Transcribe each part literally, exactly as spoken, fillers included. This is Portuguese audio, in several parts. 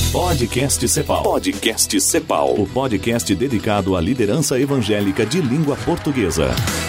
Podcast Cepal. Podcast Cepal. O podcast dedicado à liderança evangélica de língua portuguesa.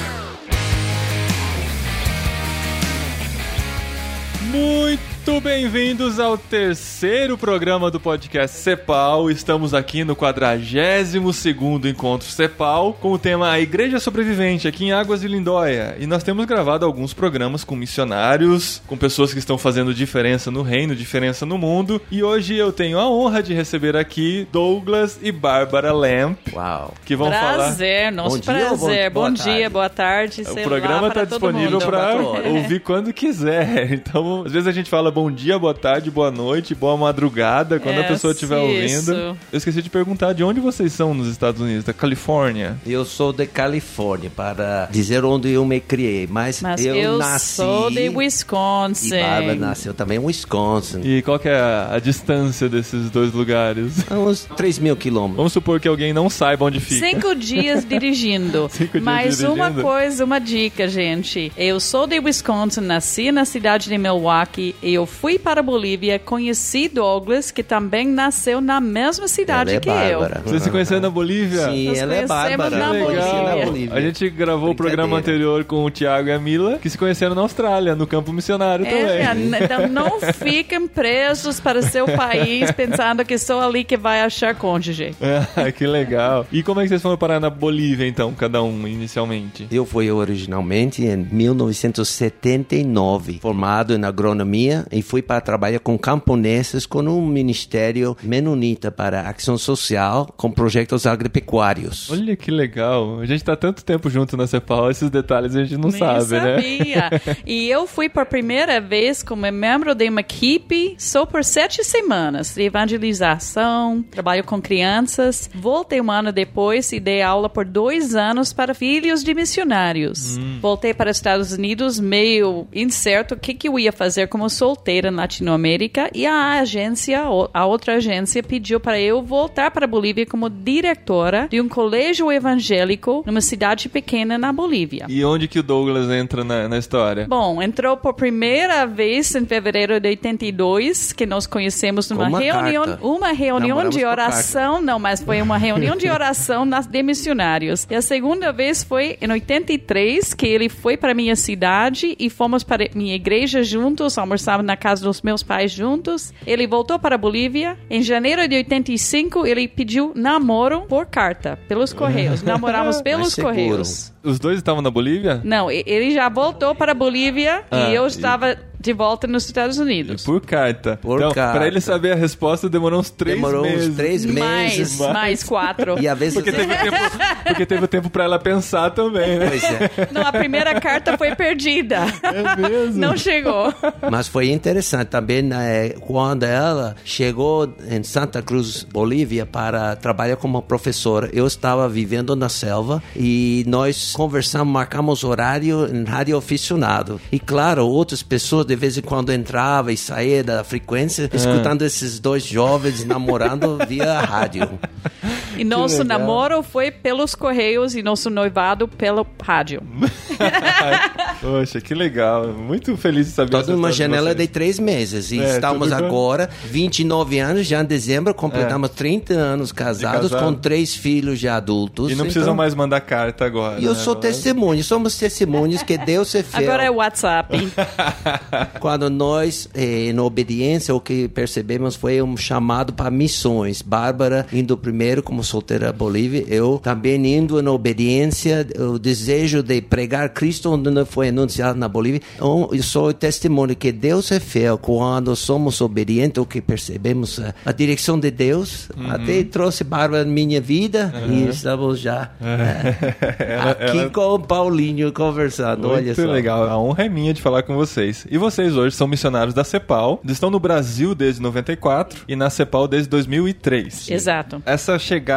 Muito bem-vindos ao terceiro programa do podcast Cepal. Estamos aqui no quadragésimo segundo Encontro Cepal com o tema A Igreja Sobrevivente, aqui em Águas de Lindóia. E nós temos gravado alguns programas com missionários, com pessoas que estão fazendo diferença no reino, diferença no mundo. E hoje eu tenho a honra de receber aqui Douglas e Bárbara Lamp. Uau. Que vão prazer, falar... Prazer, nosso bom prazer. Bom, bom boa dia, tarde. boa tarde. O programa está disponível para ouvir quando quiser. Então, às vezes a gente fala bom dia, boa tarde, boa noite, boa madrugada, quando é, a pessoa estiver ouvindo. Eu esqueci de perguntar de onde vocês são nos Estados Unidos, da Califórnia? Eu sou de Califórnia, para dizer onde eu me criei, mas, mas eu, eu nasci... sou de Wisconsin. E Bárbara nasceu também em Wisconsin. E qual que é a, a distância desses dois lugares? Uns três mil quilômetros. Vamos supor que alguém não saiba onde fica. Cinco dias dirigindo. Cinco dias mas dirigindo. uma coisa, uma dica, gente. Eu sou de Wisconsin, nasci na cidade de Milwaukee. Eu fui para a Bolívia, conheci Douglas, que também nasceu na mesma cidade ela é que Bárbara. eu. Você se conheceu na Bolívia? Sim, Nós ela é Bárbara. na Legal. Na Bolívia. A gente gravou o programa anterior com o Thiago e a Mila, que se conheceram na Austrália, no campo missionário É, também. então não fiquem presos para seu país pensando que sou ali que vai achar cônjuge. Ah, que legal. E como é que vocês foram parar na Bolívia, então, cada um, inicialmente? Eu fui originalmente em mil novecentos e setenta e nove, formado em agronomia, e fui para trabalhar com camponeses com um ministério menonita para ação social com projetos agropecuários. Olha que legal. A gente tá tanto tempo junto na Cepal, esses detalhes a gente não Nem sabe, sabia. né? E eu fui por primeira vez como membro de uma equipe só por sete semanas de evangelização, trabalho com crianças. Voltei um ano depois e dei aula por dois anos para filhos de missionários. Hum. Voltei para os Estados Unidos meio incerto o que, que eu ia fazer como solteira na Latinoamérica, e a agência, a outra agência, pediu para eu voltar para a Bolívia como diretora de um colégio evangélico numa cidade pequena na Bolívia. E onde que o Douglas entra na, na história? Bom, entrou por primeira vez em fevereiro de oitenta e dois, que nós conhecemos numa uma reunião, carta. uma reunião Namoramos de por oração, não, mas foi uma reunião de oração nas, de missionários. E a segunda vez foi em oitenta e três, que ele foi para minha cidade e fomos para minha igreja juntos, almoçávamos na casa dos meus pais juntos. Ele voltou para a Bolívia. Em janeiro de oitenta e cinco, ele pediu namoro por carta, pelos correios. Namoramos pelos correios. Os dois estavam na Bolívia? Não, ele já voltou para a Bolívia ah, e eu estava e... de volta nos Estados Unidos. Por carta. Por então, carta. Para ele saber a resposta, demorou uns três demorou meses. Demorou uns três meses. Mais, mais quatro. E a vezes... Porque teve tempo, porque teve tempo para ela pensar também, né? Pois é. Não, a primeira carta foi perdida. É mesmo? Não chegou. Mas foi interessante também, né, quando ela chegou em Santa Cruz, Bolívia, para trabalhar como professora. Eu estava vivendo na selva e nós conversamos, marcamos horário em rádio aficionado. E claro, outras pessoas de vez em quando entravam e saíam da frequência, ah. escutando esses dois jovens namorando via rádio. E nosso namoro foi pelos correios e nosso noivado pelo rádio. Poxa, que legal. Muito feliz de saber. Toda uma janela de três meses. E é, estamos agora, vinte e nove anos, já em dezembro, completamos é. trinta anos casados, com três filhos já adultos. E não precisam então, mais mandar carta agora. E eu né? sou testemunho, somos testemunhos que Deus é fiel. Agora é WhatsApp. Quando nós, eh, em obediência, o que percebemos foi um chamado para missões. Bárbara indo primeiro como solteira à Bolívia, eu também indo em obediência, o desejo de pregar Cristo onde não foi anunciado na Bolívia. Então, eu sou testemunho que Deus é fiel quando somos obedientes, o que percebemos a, a direção de Deus. Uhum. Até trouxe Bárbara na minha vida uhum. e estamos já é, ela, aqui ela... com o Paulinho conversando. Muito olha só. Legal, a honra é minha de falar com vocês. E vocês hoje são missionários da Cepal, estão no Brasil desde noventa e quatro e na Cepal desde dois mil e três. Exato. Essa chegada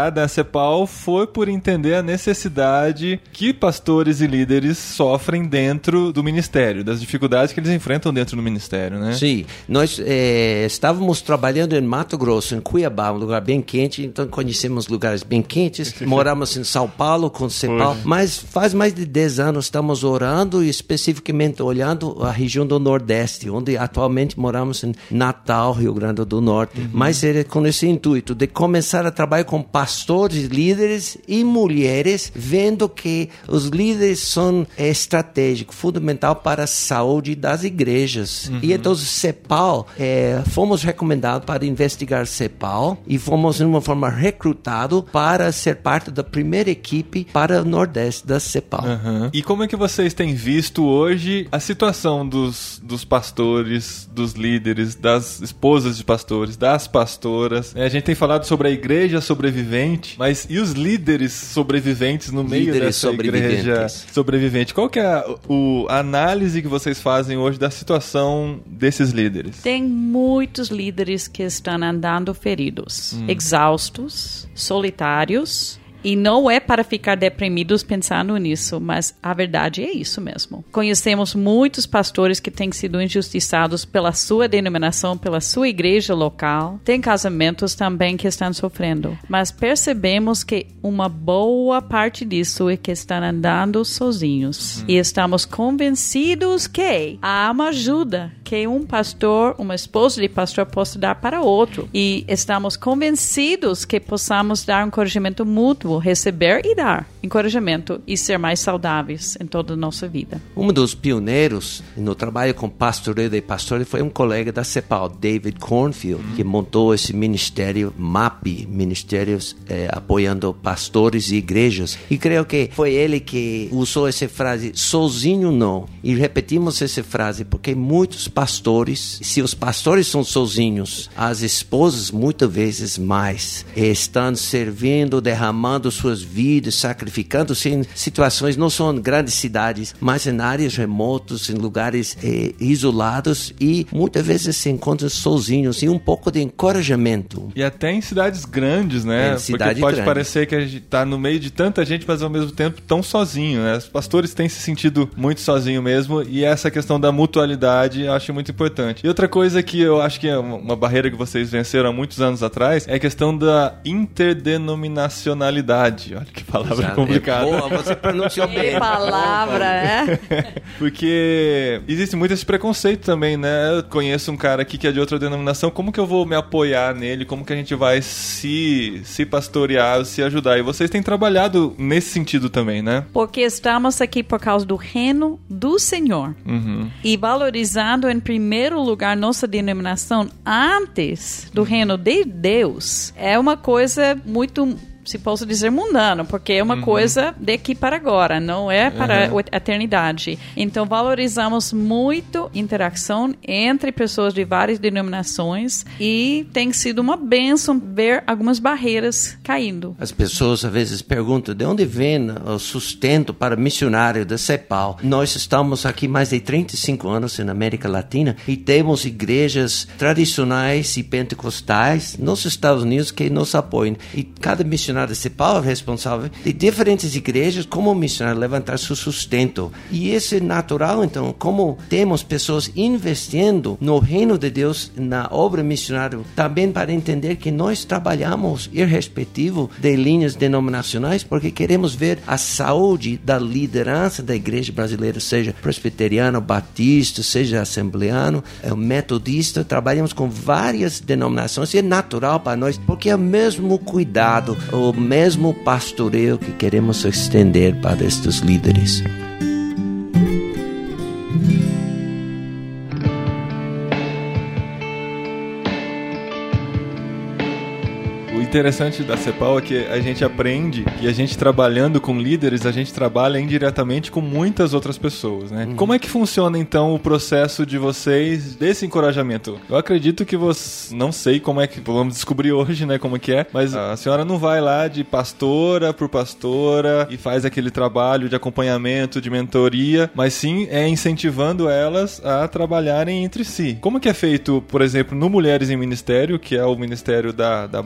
criada a CEPAL foi por entender a necessidade que pastores e líderes sofrem dentro do ministério, das dificuldades que eles enfrentam dentro do ministério, né? Sim, nós eh, estávamos trabalhando em Mato Grosso, em Cuiabá, um lugar bem quente, então conhecemos lugares bem quentes, moramos em São Paulo com CEPAL, mas faz mais de dez anos estamos orando e especificamente olhando a região do Nordeste, onde atualmente moramos em Natal, Rio Grande do Norte, uhum. mas é com esse intuito de começar a trabalhar com pastores, líderes e mulheres, vendo que os líderes são é, estratégicos, fundamental para a saúde das igrejas. Uhum. E então CEPAL, é, fomos recomendados para investigar CEPAL e fomos de uma forma recrutado para ser parte da primeira equipe para o Nordeste da CEPAL. Uhum. E como é que vocês têm visto hoje a situação dos, dos pastores, dos líderes, das esposas de pastores, das pastoras? É, a gente tem falado sobre a igreja sobrevivente, mas e os líderes sobreviventes no meio líderes dessa igreja sobrevivente? Qual que é a, o, a análise que vocês fazem hoje da situação desses líderes? Tem muitos líderes que estão andando feridos, hum. exaustos, solitários. E não é para ficar deprimidos pensando nisso, mas a verdade é isso mesmo. Conhecemos muitos pastores que têm sido injustiçados pela sua denominação, pela sua igreja local. Tem casamentos também que estão sofrendo. Mas percebemos que uma boa parte disso é que estão andando sozinhos. Uhum. E estamos convencidos que há uma ajuda que um pastor, uma esposa de pastor possa dar para outro. E estamos convencidos que possamos dar um encorajamento mútuo, receber e dar encorajamento e ser mais saudáveis em toda a nossa vida. Um dos pioneiros no trabalho com pastoreio de pastores foi um colega da CEPAL, David Cornfield, uhum. que montou esse ministério M A P, Ministérios eh, apoiando pastores e igrejas. E creio que foi ele que usou essa frase, sozinho não. E repetimos essa frase porque muitos pastores, se os pastores são sozinhos, as esposas muitas vezes mais, estão servindo, derramando suas vidas, sacrificando-se em situações, não são em grandes cidades, mas em áreas remotas, em lugares eh, isolados, e muitas vezes se encontram sozinhos, e um pouco de encorajamento. E até em cidades grandes, né? É, cidade Porque pode grande. parecer que a gente está no meio de tanta gente, mas ao mesmo tempo tão sozinho, né? Os pastores têm se sentido muito sozinho mesmo, e essa questão da mutualidade eu acho muito importante. E outra coisa que eu acho que é uma barreira que vocês venceram há muitos anos atrás é a questão da interdenominacionalidade. Olha que palavra Exato. complicada. É boa, você pronunciou bem. Que palavra, né? Porque existe muito esse preconceito também, né? Eu conheço um cara aqui que é de outra denominação, como que eu vou me apoiar nele? Como que a gente vai se, se pastorear, se ajudar? E vocês têm trabalhado nesse sentido também, né? Porque estamos aqui por causa do reino do Senhor. Uhum. E valorizando em primeiro lugar nossa denominação antes do reino de Deus é uma coisa muito, se posso dizer, mundano, porque é uma uhum. coisa daqui para agora, não é para uhum. a eternidade. Então, valorizamos muito interação entre pessoas de várias denominações e tem sido uma bênção ver algumas barreiras caindo. As pessoas às vezes perguntam de onde vem o sustento para missionário da CEPAL. Nós estamos aqui mais de trinta e cinco anos na América Latina e temos igrejas tradicionais e pentecostais nos Estados Unidos que nos apoiam. E cada missionário da CEPAL é responsável de diferentes igrejas como missionário levantar seu sustento. E isso é natural, então, como temos pessoas investindo no reino de Deus, na obra missionária, também para entender que nós trabalhamos irrespectivo de linhas denominacionais, porque queremos ver a saúde da liderança da igreja brasileira, seja presbiteriano, batista, seja assembleano, metodista. Trabalhamos com várias denominações e é natural para nós, porque é o mesmo cuidado, o mesmo pastoreio que queremos estender para estes líderes. interessante da CEPAL é que a gente aprende que a gente trabalhando com líderes, a gente trabalha indiretamente com muitas outras pessoas, né? Uhum. Como é que funciona, então, o processo de vocês, desse encorajamento? Eu acredito que você... Não sei como é que... Vamos descobrir hoje, né, como é que é, mas a senhora não vai lá de pastora por pastora e faz aquele trabalho de acompanhamento, de mentoria, mas sim é incentivando elas a trabalharem entre si. Como que é feito, por exemplo, no Mulheres em Ministério, que é o ministério da, da Bárbara?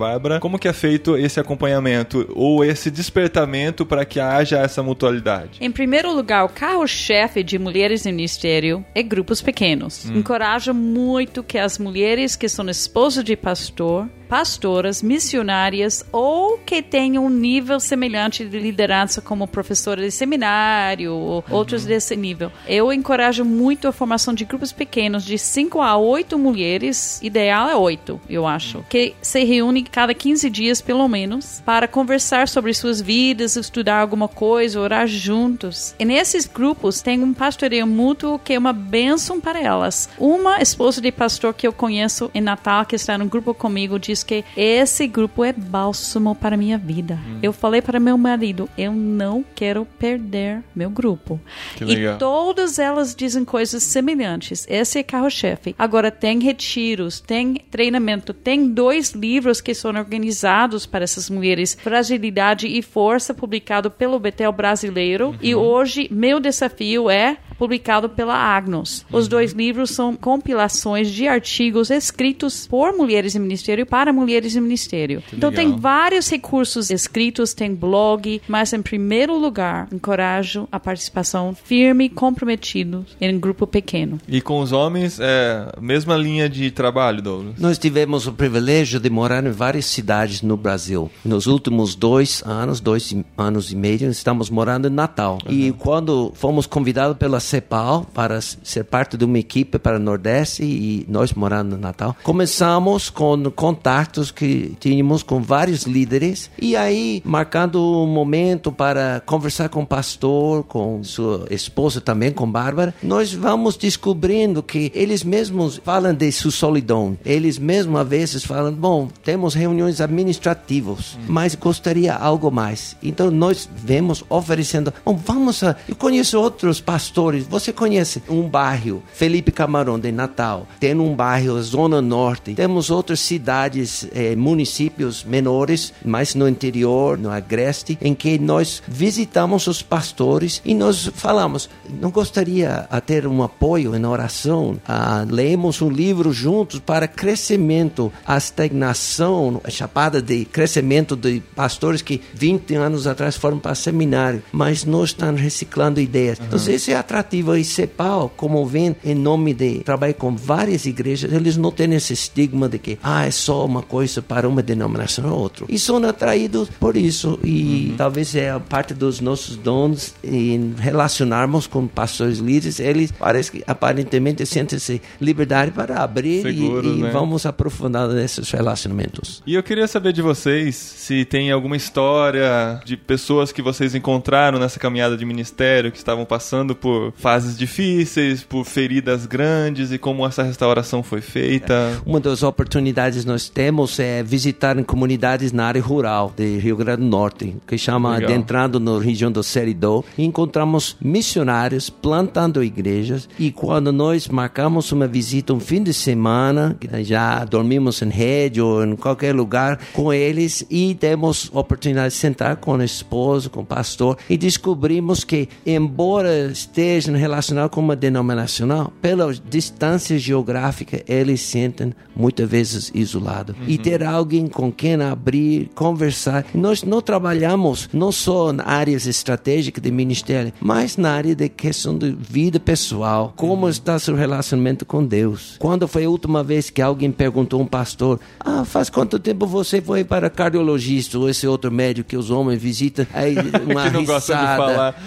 como que é feito esse acompanhamento ou esse despertamento para que haja essa mutualidade? Em primeiro lugar, o carro-chefe de Mulheres no Ministério é grupos pequenos. Hum. Encorajo muito que as mulheres que são esposas de pastor, pastoras, missionárias ou que tenham um nível semelhante de liderança como professora de seminário ou uhum. outros desse nível. Eu encorajo muito a formação de grupos pequenos de cinco a oito mulheres, ideal é oito, eu acho, que se reúnem cada quinze dias pelo menos para conversar sobre suas vidas, estudar alguma coisa, orar juntos. E nesses grupos tem um pastoreio mútuo que é uma bênção para elas. Uma esposa de pastor que eu conheço em Natal, que está no grupo comigo, diz que esse grupo é bálsamo para a minha vida. Hum. Eu falei para meu marido, eu não quero perder meu grupo. Que legal. E todas elas dizem coisas semelhantes. Esse é carro-chefe. Agora tem retiros, tem treinamento, tem dois livros que são organizados para essas mulheres, Fragilidade e Força, publicado pelo Betel Brasileiro. Uhum. E hoje, meu desafio é publicado pela Agnos. Os uhum. dois livros são compilações de artigos escritos por mulheres em ministério para mulheres em ministério. Que então, legal. Tem vários recursos escritos, tem blog, mas, em primeiro lugar, encorajo a participação firme e comprometida em um grupo pequeno. E com os homens, é a mesma linha de trabalho, Douglas? Nós tivemos o privilégio de morar em várias cidades no Brasil. Nos últimos dois anos, dois anos e meio, estamos morando em Natal. Uhum. E quando fomos convidados pela CEPAL para ser parte de uma equipe para o Nordeste e nós morando no Natal, começamos com contatos que tínhamos com vários líderes e aí marcando um momento para conversar com o pastor, com sua esposa também, com Bárbara, nós vamos descobrindo que eles mesmos falam de sua solidão. Eles mesmos, às vezes, falam, bom, temos reuniões administrativas, hum. mas gostaria algo mais. Então, nós vemos oferecendo, bom, vamos a... Eu conheço outros pastores. Você conhece um bairro, Felipe Camarão, de Natal. Tem um bairro, Zona Norte. Temos outras cidades, eh, municípios menores, mais no interior, no Agreste, em que nós visitamos os pastores e nós falamos, não gostaria a ter um apoio em oração? Ah, lemos um livro juntos para crescimento, a estagnação, a chapada de crescimento de pastores que vinte anos atrás foram para seminário, mas nós estamos reciclando ideias. Uhum. Então, esse é atrativo. E CEPAL, como vem em nome de trabalhar com várias igrejas, eles não têm esse estigma de que ah, é só uma coisa para uma denominação ou outra. E são atraídos por isso. E uhum. talvez é parte dos nossos dons em relacionarmos com pastores líderes. Eles parece que aparentemente sentem-se liberdade para abrir Seguro, e, e né? vamos aprofundar nesses relacionamentos. E eu queria saber de vocês se tem alguma história de pessoas que vocês encontraram nessa caminhada de ministério, que estavam passando por fases difíceis, por feridas grandes e como essa restauração foi feita. Uma das oportunidades que nós temos é visitar em comunidades na área rural de Rio Grande do Norte, que chama Legal. Adentrando na região do Seridó, e encontramos missionários plantando igrejas, e quando nós marcamos uma visita um fim de semana, já dormimos em rede ou em qualquer lugar com eles e temos oportunidade de sentar com o esposo, com o pastor, e descobrimos que, embora estejam relacionados com uma denominacional, pela distância geográfica, eles sentem muitas vezes isolados. Uhum. E ter alguém com quem abrir, conversar. Nós não trabalhamos não só em áreas estratégicas de ministério, mas na área de questão de vida pessoal. Como uhum. está seu relacionamento com Deus? Quando foi a última vez que alguém perguntou a um pastor, ah, faz quanto tempo você foi para cardiologista ou esse outro médico que os homens visitam? Aí uma que não risada. De falar.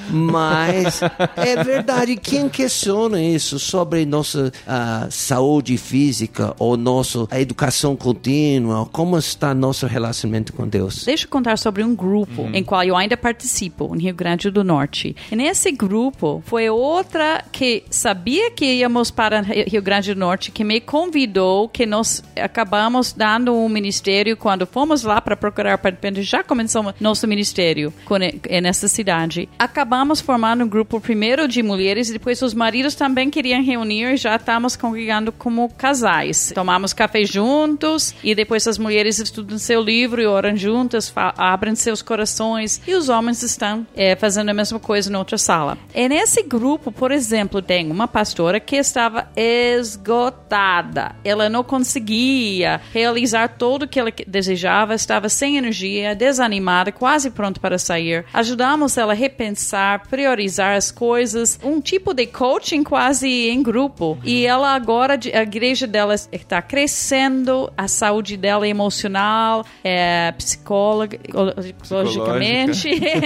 Mas é verdade, quem questiona isso sobre nossa uh, saúde física ou nossa a educação contínua, como está nosso relacionamento com Deus? Deixa eu contar sobre um grupo uhum. em qual eu ainda participo, em Rio Grande do Norte. E nesse grupo foi outra que sabia que íamos para Rio Grande do Norte, que me convidou, que nós acabamos dando um ministério quando fomos lá para procurar participante, já começamos nosso ministério nessa cidade. Acabamos formando um grupo primeiro de mulheres e depois os maridos também queriam reunir e já estávamos congregando como casais. Tomamos café juntos E depois as mulheres estudam seu livro e oram juntas, abrem seus corações, e os homens estão é, fazendo a mesma coisa em outra sala. E nesse grupo, por exemplo, tem uma pastora que estava esgotada. Ela não conseguia realizar tudo o que ela desejava, estava sem energia, desanimada, quase pronta para sair. Ajudamos ela a repensar, priorizar as coisas, um tipo de coaching quase em grupo. E ela agora, a igreja dela está crescendo, a saúde dela emocional, é, psicóloga, psicologicamente,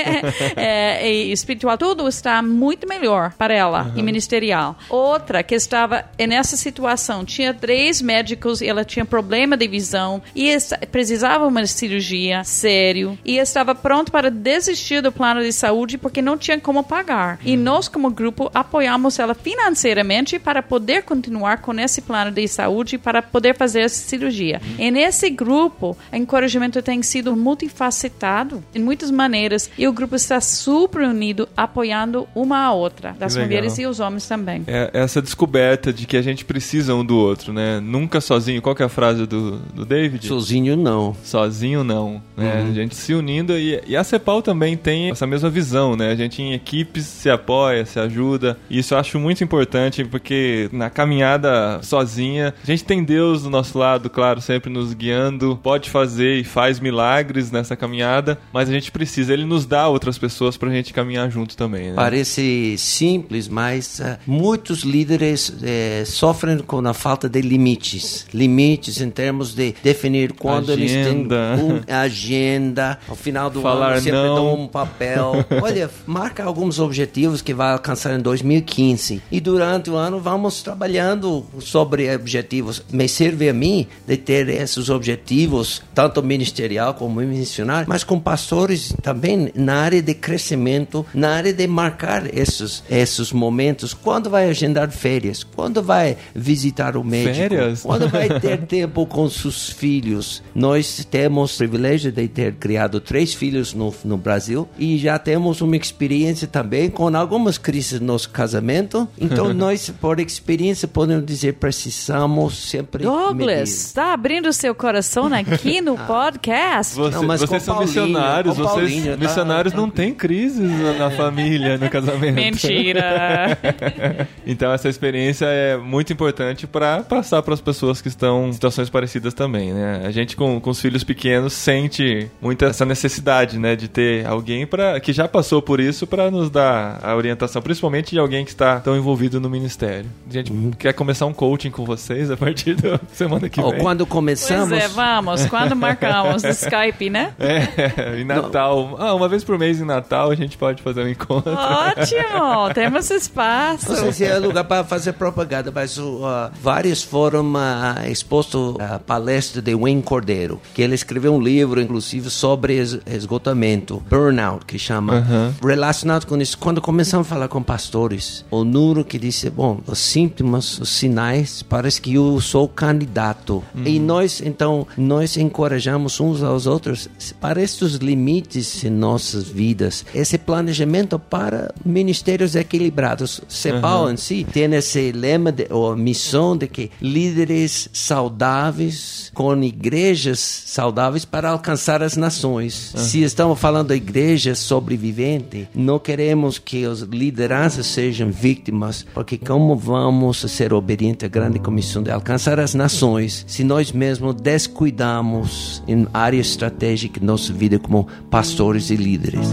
é, e espiritual, tudo está muito melhor para ela, uhum. e ministerial. Outra que estava nessa situação, tinha três médicos, ela tinha problema de visão e precisava de uma cirurgia sério e estava pronto para desistir do plano de saúde porque não tinha como pagar. E nós, como grupo, apoiamos ela financeiramente para poder continuar com esse plano de saúde, para poder fazer essa cirurgia. E nesse grupo, o encorajamento tem sido multifacetado em muitas maneiras e o grupo está super unido, apoiando uma a outra, das mulheres e os homens também. É essa descoberta de que a gente precisa um do outro, né? Nunca sozinho. Qual que é a frase do, do David? Sozinho não. Sozinho não. Né? Uhum. A gente se unindo e, e a CEPAL também tem essa mesma visão, né? A gente em equipes se apoia, se ajuda. E isso eu acho muito importante porque na caminhada sozinha, a gente tem Deus do nosso lado, claro, sempre nos guiando, pode fazer e faz milagres nessa caminhada, mas a gente precisa, Ele nos dá outras pessoas pra gente caminhar junto também, né? Parece simples, mas uh, muitos líderes uh, sofrem com a falta de limites. Limites em termos de definir quando agenda. Eles têm uma agenda, ao final do Falar ano sempre não. dão um papel. Olha, marca alguns objetivos que vai alcançar em dois mil e quinze. E durante o ano vamos trabalhando sobre objetivos. Me serve a mim de ter esses objetivos, tanto ministerial como missionário, mas com pastores também na área de crescimento, na área de marcar esses, esses momentos. Quando vai agendar férias? Quando vai visitar o médico? Férias? Quando vai ter tempo com seus filhos? Nós temos o privilégio de ter criado três filhos no, no Brasil e já temos uma experiência também com algumas crises no nosso casamento. Então, nós, por experiência, podemos dizer, precisamos sempre Douglas, está abrindo seu coração aqui no podcast? Você, não, mas vocês são Paulinho, missionários, vocês Paulinho, tá, missionários tá. não têm crises na, na família, no casamento. Mentira! Então essa experiência é muito importante para passar para as pessoas que estão em situações parecidas também, né? A gente com, com os filhos pequenos sente muito essa necessidade, né, de ter alguém pra, que já passou por isso para nos dar a orientação, principalmente de alguém que está tão envolvido no ministério. A gente uhum. quer começar um coaching com vocês a partir da semana que oh, vem. Quando começamos... Pois é, vamos. Quando marcamos no Skype, né? É, em Natal. Ah, uma vez por mês em Natal a gente pode fazer um encontro. Ótimo! Temos espaço. Não sei se é lugar para fazer propaganda, mas uh, vários foram uh, expostos à palestra de Wayne Cordeiro, que ele escreveu um livro, inclusive, sobre es- esgotamento, burnout, que chama. Uh-huh. Relacionado com isso, quando começamos a falar com pastores, o Nuro que disse, bom, os sintomas, os sinais, parece que eu sou candidato. Uhum. E nós, então, nós encorajamos uns aos outros para estes limites em nossas vidas. Esse planejamento para ministérios equilibrados. CEPAL uhum. em si tem esse lema, de, ou a missão de que líderes saudáveis com igrejas saudáveis para alcançar as nações. Uhum. Se estamos falando de igrejas sobreviventes, não queremos que as lideranças sejam vítimas, porque como vamos ser obedientes à grande comissão de alcançar as nações se nós mesmos descuidamos em áreas estratégicas da nossa vida como pastores e líderes?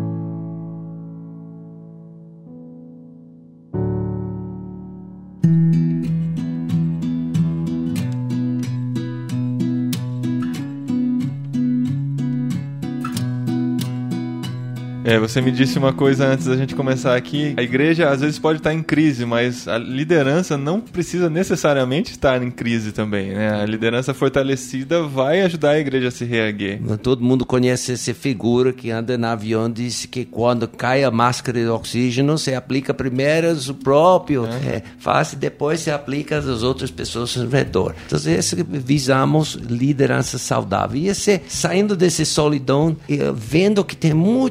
É, você me disse uma coisa antes da gente começar aqui. A igreja às vezes pode estar em crise, mas a liderança não precisa necessariamente estar em crise também, né? A liderança fortalecida vai ajudar a igreja a se reerguer. Todo mundo conhece essa figura que anda no avião, diz que quando cai a máscara de oxígeno, se aplica primeiro o próprio, é. É, faz e depois se aplica às outras pessoas ao redor. Então, esse, visamos liderança saudável. E esse, saindo desse solidão, vendo que tem muitos recursos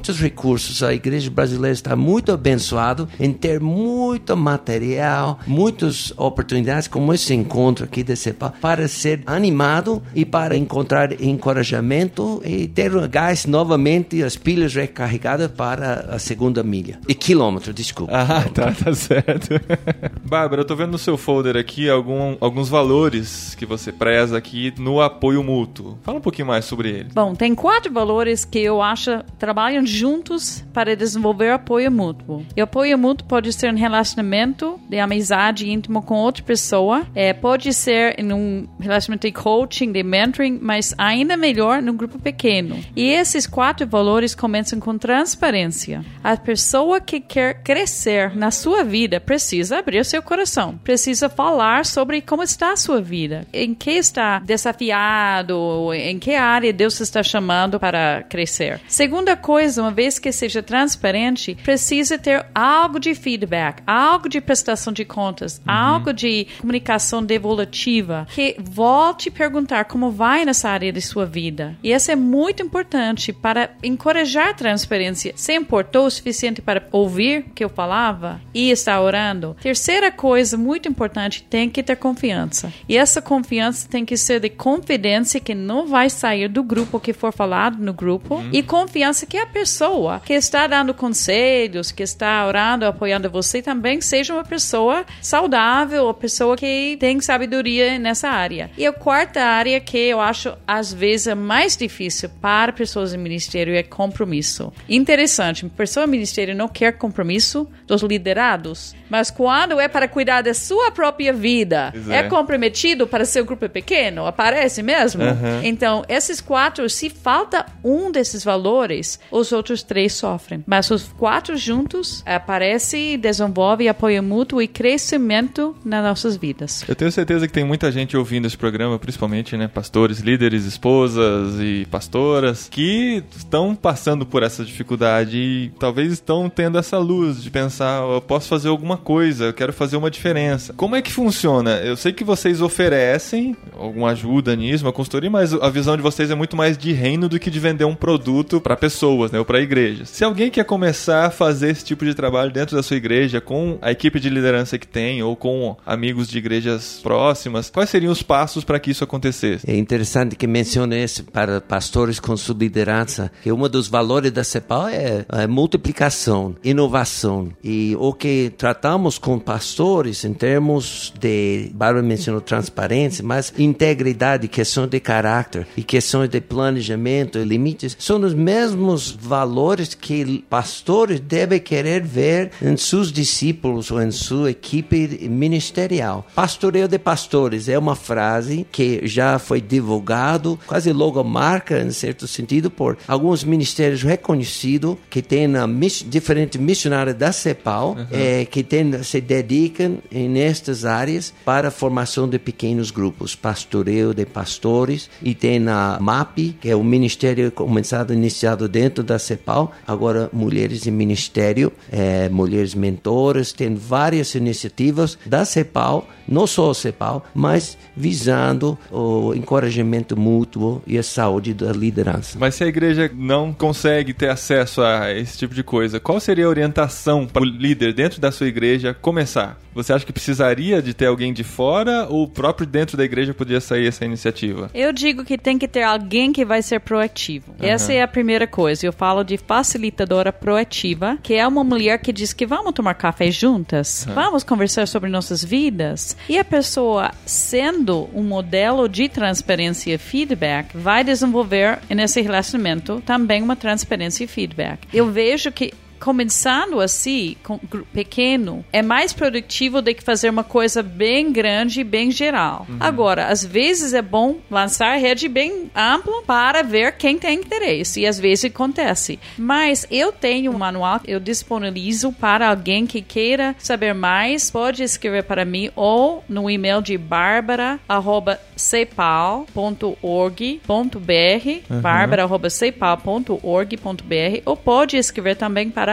recursos. A igreja brasileira está muito abençoada em ter muito material, muitas oportunidades como esse encontro aqui de CEPAL para ser animado e para encontrar encorajamento e ter gás novamente, as pilhas recarregadas para a segunda milha. E quilômetro, desculpa. Ah, tá, tá certo. Bárbara, eu tô vendo no seu folder aqui algum, alguns valores que você preza aqui no apoio mútuo. Fala um pouquinho mais sobre eles. Bom, tem quatro valores que eu acho trabalham juntos para desenvolver apoio mútuo. E apoio mútuo pode ser um relacionamento de amizade íntimo com outra pessoa, é, pode ser em um relacionamento de coaching, de mentoring, mas ainda melhor num grupo pequeno. E esses quatro valores começam com transparência. A pessoa que quer crescer na sua vida precisa abrir seu coração, precisa falar sobre como está a sua vida, em que está desafiado, em que área Deus está chamando para crescer. Segunda coisa, uma vez que seja transparente, precisa ter algo de feedback, algo de prestação de contas, uhum. algo de comunicação devolutiva, que volte a perguntar como vai nessa área de sua vida. E isso é muito importante para encorajar a transparência. Você importou o suficiente para ouvir o que eu falava e está orando? Terceira coisa muito importante, tem que ter confiança. E essa confiança tem que ser de confidência que não vai sair do grupo que for falado no grupo uhum. e confiança que a pessoa que está dando conselhos, que está orando, apoiando você, também seja uma pessoa saudável, uma pessoa que tem sabedoria nessa área. E a quarta área que eu acho às vezes é mais difícil para pessoas em ministério é compromisso. Interessante, pessoa em ministério não quer compromisso dos liderados, mas quando é para cuidar da sua própria vida, é. é comprometido para seu grupo pequeno, aparece mesmo? Uhum. Então, esses quatro, se falta um desses valores, os outros três sofrem. Mas os quatro juntos aparece, desenvolve apoio mútuo e crescimento nas nossas vidas. Eu tenho certeza que tem muita gente ouvindo esse programa, principalmente, né, pastores, líderes, esposas e pastoras, que estão passando por essa dificuldade e talvez estão tendo essa luz de pensar, eu posso fazer alguma coisa, eu quero fazer uma diferença. Como é que funciona? Eu sei que vocês oferecem alguma ajuda nisso, uma consultoria, mas a visão de vocês é muito mais de reino do que de vender um produto para pessoas, né, ou para igrejas. Se alguém quer começar a fazer esse tipo de trabalho dentro da sua igreja, com a equipe de liderança que tem, ou com amigos de igrejas próximas, quais seriam os passos para que isso acontecesse? É interessante que mencione isso para pastores com sua liderança, que um dos valores da CEPAL é a multiplicação, inovação. E o que tratamos com pastores em termos de, Bárbara mencionou transparência, mas integridade, questão de caráter e questões de planejamento e limites, são os mesmos valores que pastores devem querer ver em seus discípulos ou em sua equipe ministerial. Pastoreio de pastores é uma frase que já foi divulgado, quase logomarca, em certo sentido, por alguns ministérios reconhecidos que têm a miss, diferentes missionários da CEPAL, uhum. é, que tem, se dedicam nestas áreas para a formação de pequenos grupos, pastoreio de pastores, e tem a M A P, que é o ministério começado, iniciado dentro da CEPAL, agora Mulheres em Ministério, é, Mulheres Mentoras, tem várias iniciativas da CEPAL, não só a CEPAL, mas visando o encorajamento mútuo e a saúde da liderança. Mas se a igreja não consegue ter acesso a esse tipo de coisa, qual seria a orientação para o líder dentro da sua igreja começar? Você acha que precisaria de ter alguém de fora ou próprio dentro da igreja podia sair essa iniciativa? Eu digo que tem que ter alguém que vai ser proativo. Uhum. Essa é a primeira coisa. Eu falo de facilitadora proativa, que é uma mulher que diz que vamos tomar café juntas, uhum. vamos conversar sobre nossas vidas. E a pessoa, sendo um modelo de transparência e feedback, vai desenvolver nesse relacionamento também uma transparência e feedback. Eu vejo que começando assim, com, pequeno, é mais produtivo do que fazer uma coisa bem grande e bem geral. Uhum. Agora, às vezes é bom lançar rede bem ampla para ver quem tem interesse, e às vezes acontece. Mas eu tenho um manual, eu disponibilizo para alguém que queira saber mais, pode escrever para mim ou no e-mail de barbara arroba cepal ponto org ponto br, uhum. barbara arroba cepal ponto org ponto br, ou pode escrever também para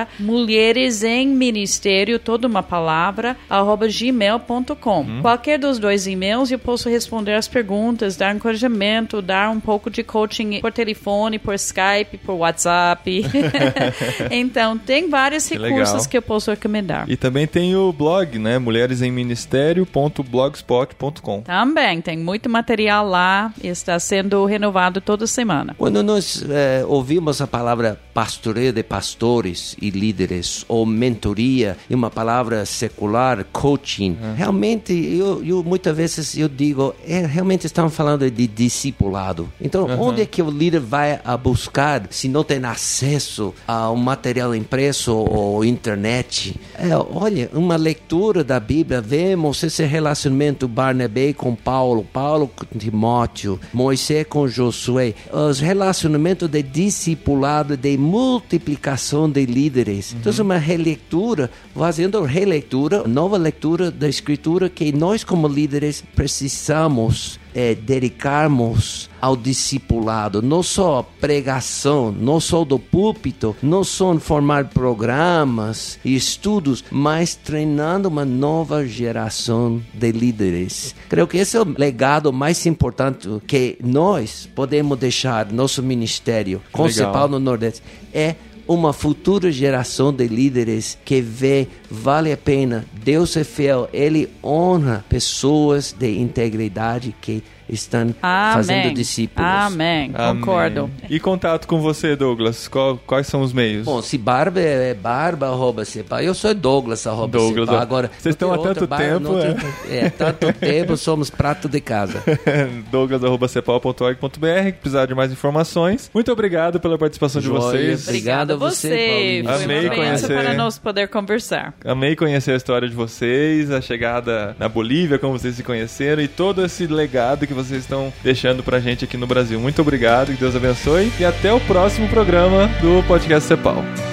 para mulheres em ministério, toda uma palavra, arroba gmail ponto com. Hum. Qualquer dos dois e-mails eu posso responder as perguntas, dar encorajamento, dar um pouco de coaching por telefone, por Skype, por WhatsApp. Então, tem vários que recursos legal. Que eu posso recomendar. E também tem o blog, né? mulheres em ministério ponto blogspot ponto com. Também, tem muito material lá e está sendo renovado toda semana. Quando nós eh, ouvimos a palavra pastoreio de pastores e líderes, ou mentoria, e uma palavra secular, coaching, uhum. realmente, eu, eu, muitas vezes eu digo, é, realmente estamos falando de discipulado. Então, uhum. onde é que o líder vai a buscar se não tem acesso a um material impresso ou internet? É, olha, uma leitura da Bíblia, vemos esse relacionamento Barnabé com Paulo, Paulo com Timóteo, Moisés com Josué, os relacionamentos de discipulado, de multiplicação de líderes. Uhum. Então, é uma releitura, fazendo releitura, nova leitura da Escritura que nós como líderes precisamos é, dedicarmos ao discipulado, não só pregação, não só do púlpito, não só formar programas e estudos, mas treinando uma nova geração de líderes. Creio que esse é o legado mais importante que nós podemos deixar nosso ministério com Cepal no Nordeste, é uma futura geração de líderes que vê, vale a pena, Deus é fiel, Ele honra pessoas de integridade que estão Amém. Fazendo discípulos. Amém. Amém. Concordo. E contato com você, Douglas? Qual, quais são os meios? Bom, se Barba é barba, arroba Cepal. Eu sou Douglas, arroba Douglas, Cepal. Agora, vocês estão há tanto barba, tempo, é? Tem, é, tanto tempo, somos prato de casa. Douglas, arroba cepal ponto org ponto br, precisar de mais informações. Muito obrigado pela participação Joia, de vocês. Obrigado a você, Paulo. Amei conhecer. Para nós poder conversar. Amei conhecer a história de vocês, a chegada na Bolívia, como vocês se conheceram e todo esse legado que vocês estão deixando pra gente aqui no Brasil. Muito obrigado, que Deus abençoe e até o próximo programa do Podcast Cepal.